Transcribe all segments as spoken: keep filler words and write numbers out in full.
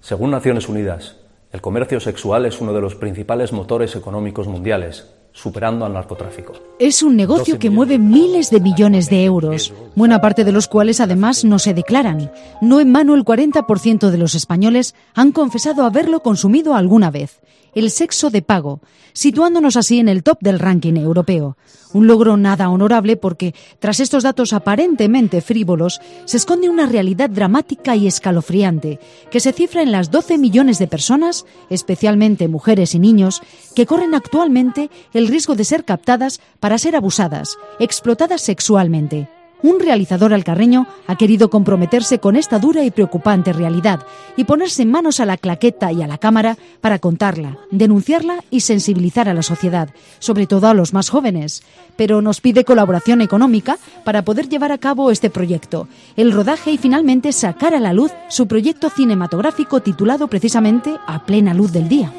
Según Naciones Unidas, el comercio sexual es uno de los principales motores económicos mundiales, superando al narcotráfico. Es un negocio que mueve miles de millones de euros, buena parte de los cuales además no se declaran. No en vano el cuarenta por ciento de los españoles han confesado haberlo consumido alguna vez. El sexo de pago, situándonos así en el top del ranking europeo. Un logro nada honorable porque, tras estos datos aparentemente frívolos, se esconde una realidad dramática y escalofriante, que se cifra en las doce millones de personas, especialmente mujeres y niños, que corren actualmente el riesgo de ser captadas para ser abusadas, explotadas sexualmente. Un realizador alcarreño ha querido comprometerse con esta dura y preocupante realidad y ponerse manos a la claqueta y a la cámara para contarla, denunciarla y sensibilizar a la sociedad, sobre todo a los más jóvenes. Pero nos pide colaboración económica para poder llevar a cabo este proyecto, el rodaje y finalmente sacar a la luz su proyecto cinematográfico titulado precisamente A plena luz del día.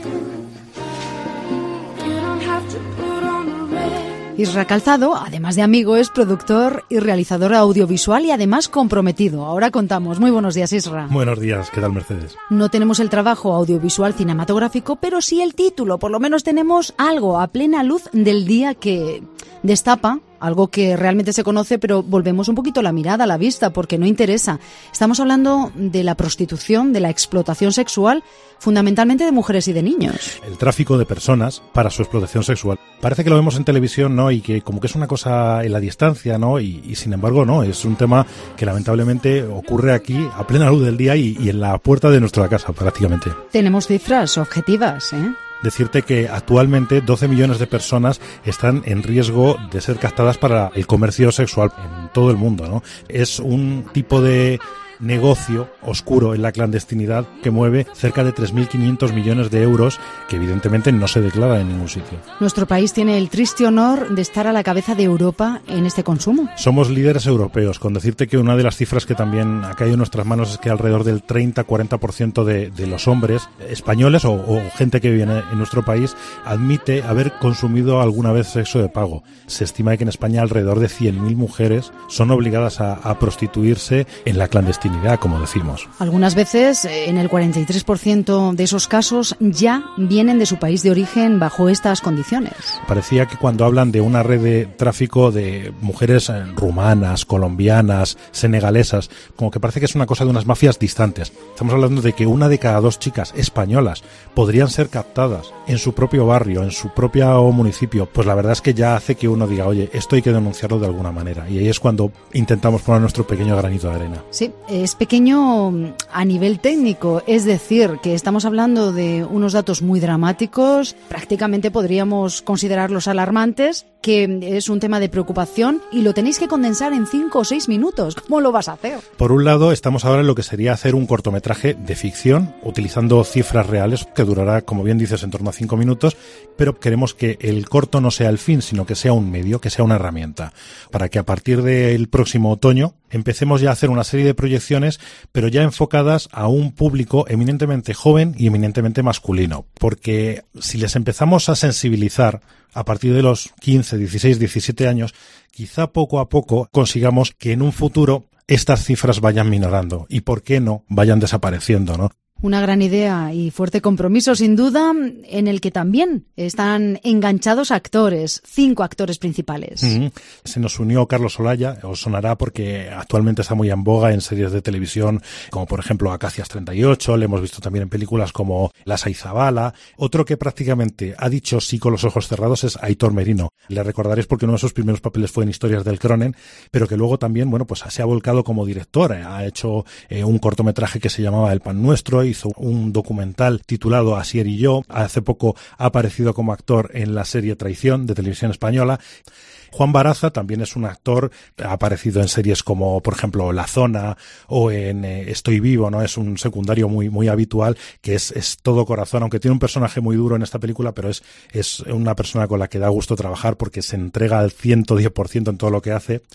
Isra Calzado, además de amigo, es productor y realizador audiovisual y además comprometido. Ahora contamos. Muy buenos días, Isra. Buenos días, ¿qué tal, Mercedes? No tenemos el trabajo audiovisual cinematográfico, pero sí el título. Por lo menos tenemos algo a plena luz del día que destapa algo que realmente se conoce, pero volvemos un poquito la mirada, la vista, porque no interesa. Estamos hablando de la prostitución, de la explotación sexual, fundamentalmente de mujeres y de niños. El tráfico de personas para su explotación sexual. Parece que lo vemos en televisión, ¿no? Y que como que es una cosa en la distancia, ¿no? Y, y sin embargo, no. Es un tema que lamentablemente ocurre aquí a plena luz del día y, y en la puerta de nuestra casa, prácticamente. Tenemos cifras objetivas, ¿eh? Decirte que actualmente doce millones de personas están en riesgo de ser captadas para el comercio sexual en todo el mundo, ¿no? Es un tipo de negocio oscuro en la clandestinidad que mueve cerca de tres mil quinientos millones de euros que evidentemente no se declara en ningún sitio. Nuestro país tiene el triste honor de estar a la cabeza de Europa en este consumo. Somos líderes europeos, con decirte que una de las cifras que también ha caído en nuestras manos es que alrededor del treinta a cuarenta por ciento de, de los hombres españoles o, o gente que vive en nuestro país admite haber consumido alguna vez sexo de pago. Se estima que en España alrededor de cien mil mujeres son obligadas a, a prostituirse en la clandestinidad, como decimos. Algunas veces, en el cuarenta y tres por ciento de esos casos, ya vienen de su país de origen bajo estas condiciones. Parecía que cuando hablan de una red de tráfico de mujeres rumanas, colombianas, senegalesas, como que parece que es una cosa de unas mafias distantes. Estamos hablando de que una de cada dos chicas españolas podrían ser captadas en su propio barrio, en su propio municipio. Pues la verdad es que ya hace que uno diga, oye, esto hay que denunciarlo de alguna manera. Y ahí es cuando intentamos poner nuestro pequeño granito de arena. Sí, es pequeño a nivel técnico, es decir, que estamos hablando de unos datos muy dramáticos, prácticamente podríamos considerarlos alarmantes, que es un tema de preocupación y lo tenéis que condensar en cinco o seis minutos. ¿Cómo lo vas a hacer? Por un lado, estamos ahora en lo que sería hacer un cortometraje de ficción, utilizando cifras reales, que durará, como bien dices, en torno a cinco minutos, pero queremos que el corto no sea el fin, sino que sea un medio, que sea una herramienta, para que a partir del próximo otoño empecemos ya a hacer una serie de proyecciones, pero ya enfocadas a un público eminentemente joven y eminentemente masculino, porque si les empezamos a sensibilizar a partir de los quince, dieciséis, diecisiete años, quizá poco a poco consigamos que en un futuro estas cifras vayan minorando y, ¿por qué no?, vayan desapareciendo, ¿no? Una gran idea y fuerte compromiso, sin duda, en el que también están enganchados actores, cinco actores principales. Mm-hmm. Se nos unió Carlos Olaya, os sonará porque actualmente está muy en boga en series de televisión, como por ejemplo Acacias treinta y ocho, le hemos visto también en películas como Las Aizabala. Otro que prácticamente ha dicho sí con los ojos cerrados es Aitor Merino. Le recordaréis porque uno de sus primeros papeles fue en Historias del Cronen, pero que luego también, bueno, pues se ha volcado como director. Ha hecho eh, un cortometraje que se llamaba El Pan Nuestro, hizo un documental titulado Asier y yo. Hace poco ha aparecido como actor en la serie Traición de Televisión Española. Juan Baraza también es un actor, ha aparecido en series como, por ejemplo, La Zona o en eh, Estoy Vivo, ¿no? Es un secundario muy muy habitual, que es, es todo corazón, aunque tiene un personaje muy duro en esta película, pero es, es una persona con la que da gusto trabajar porque se entrega al ciento diez por ciento en todo lo que hace.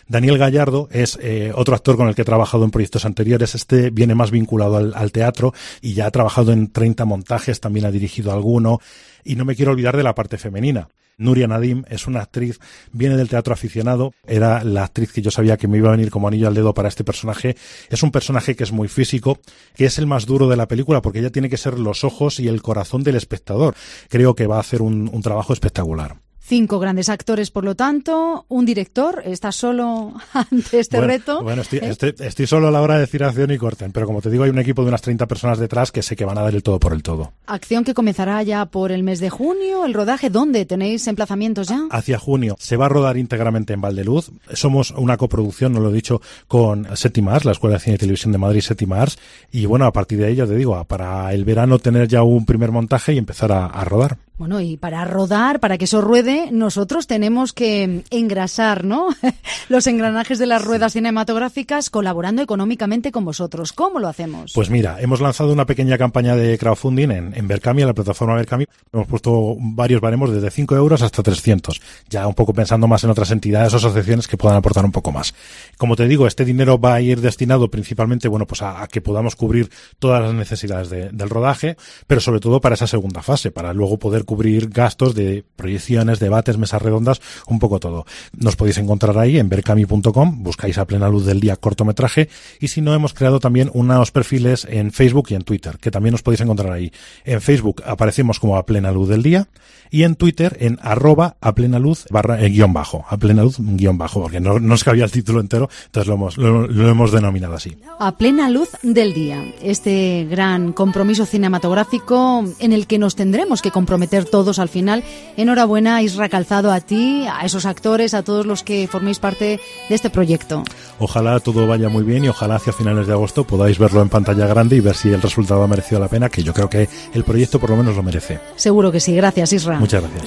Daniel Gallardo es eh, otro actor con el que he trabajado en proyectos anteriores. Este viene más vinculado al, al teatro y ya ha trabajado en treinta montajes, también ha dirigido alguno. Y no me quiero olvidar de la parte femenina. Nuria Nadim es una actriz, viene del teatro aficionado, era la actriz que yo sabía que me iba a venir como anillo al dedo para este personaje. Es un personaje que es muy físico, que es el más duro de la película porque ella tiene que ser los ojos y el corazón del espectador. Creo que va a hacer un, un trabajo espectacular. Cinco grandes actores, por lo tanto, un director. ¿Estás solo ante este bueno, reto? Bueno, estoy, ¿Eh? estoy, estoy solo a la hora de decir acción y corten, pero como te digo, hay un equipo de unas treinta personas detrás que sé que van a dar el todo por el todo. Acción que comenzará ya por el mes de junio. ¿El rodaje dónde? ¿Tenéis emplazamientos ya? Hacia junio. Se va a rodar íntegramente en Valdeluz. Somos una coproducción, no lo he dicho, con Séptima Ars, la Escuela de Cine y Televisión de Madrid, Séptima Ars. Y bueno, a partir de ahí, ya te digo, para el verano tener ya un primer montaje y empezar a, a rodar. Bueno, y para rodar, para que eso ruede, nosotros tenemos que engrasar, ¿no? Los engranajes de las ruedas cinematográficas colaborando económicamente con vosotros. ¿Cómo lo hacemos? Pues mira, hemos lanzado una pequeña campaña de crowdfunding en, en Berkami, en la plataforma Berkami. Hemos puesto varios baremos desde cinco euros hasta trescientos. Ya un poco pensando más en otras entidades o asociaciones que puedan aportar un poco más. Como te digo, este dinero va a ir destinado principalmente, bueno, pues a, a que podamos cubrir todas las necesidades de, del rodaje, pero sobre todo para esa segunda fase, para luego poder cubrir gastos de proyecciones, debates, mesas redondas, un poco todo. Nos podéis encontrar ahí en berkami punto com, buscáis A Plena Luz del Día cortometraje, y si no, hemos creado también unos perfiles en Facebook y en Twitter, que también os podéis encontrar ahí. En Facebook aparecemos como A Plena Luz del Día, y en Twitter en arroba a plena luz barra eh, guión bajo, a plena luz guión bajo, porque no, no os cabía el título entero, entonces lo hemos, lo, lo hemos denominado así. A Plena Luz del Día, este gran compromiso cinematográfico en el que nos tendremos que comprometer todos al final. Enhorabuena, Isra Calzado, a ti, a esos actores, a todos los que forméis parte de este proyecto. Ojalá todo vaya muy bien y ojalá hacia finales de agosto podáis verlo en pantalla grande y ver si el resultado ha merecido la pena, que yo creo que el proyecto por lo menos lo merece. Seguro que sí. Gracias, Isra. Muchas gracias.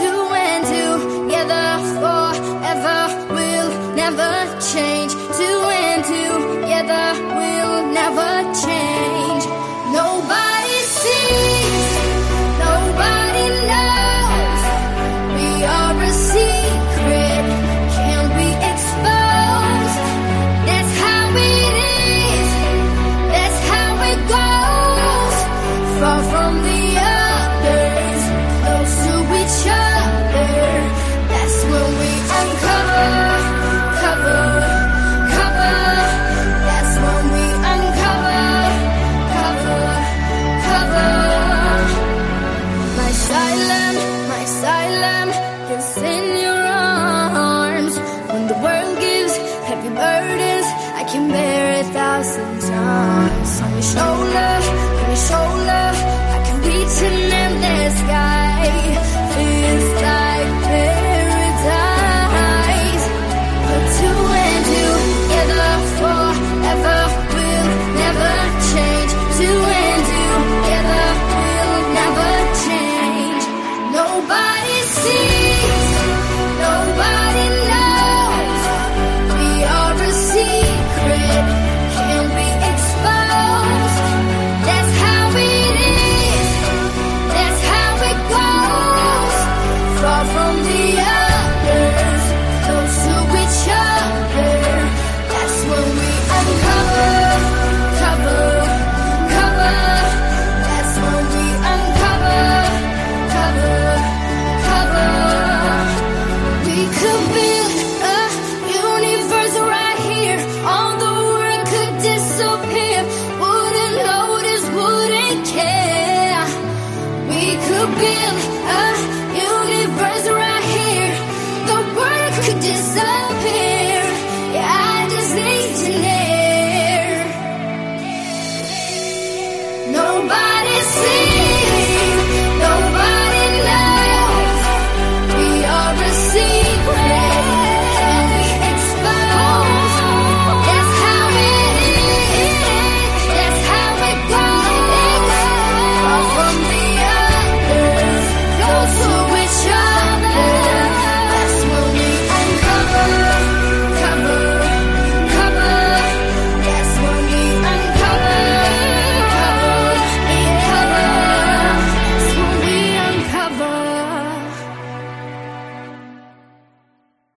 Change to